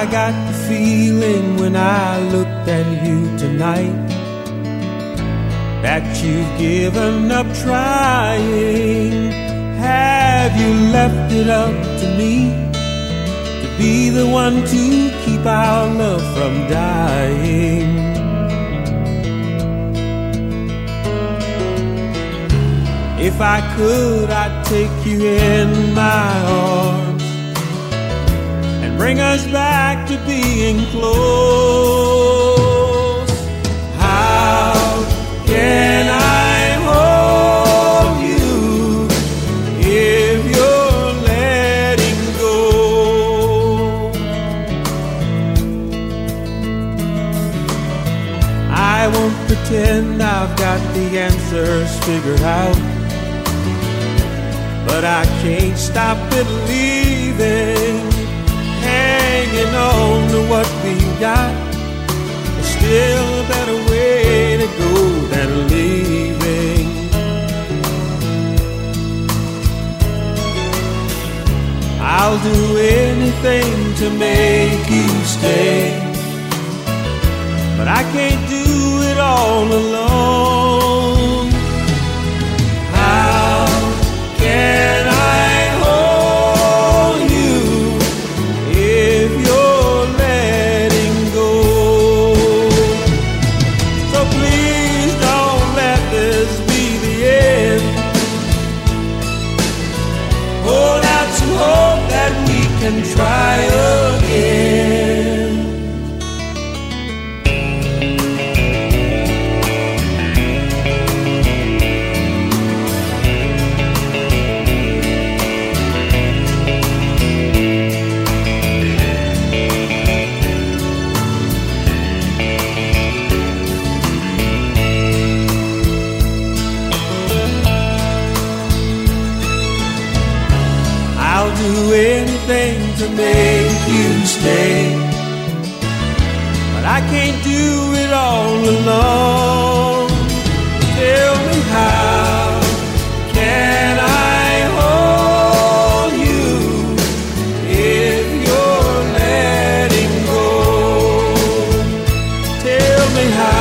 got the feeling when I looked at you tonight that you've given up trying. Have you left it up to me to be the one to keep our love from dying? If I could, I'd take you in my arms and bring us back to being close. How can I hold you if you're letting go? I won't pretend I've got the answers figured out, but I can't stop believing, hanging on to what we got. There's still a better way to go than leaving. I'll do anything to make you stay, but I can't do it all alone. How can I hold you if you're letting go? So please don't let this be the end. Hold out some hope that we can try again. I'll do anything to make you stay, but I can't do it all alone. Tell me, how can I hold you if you're letting go? Tell me how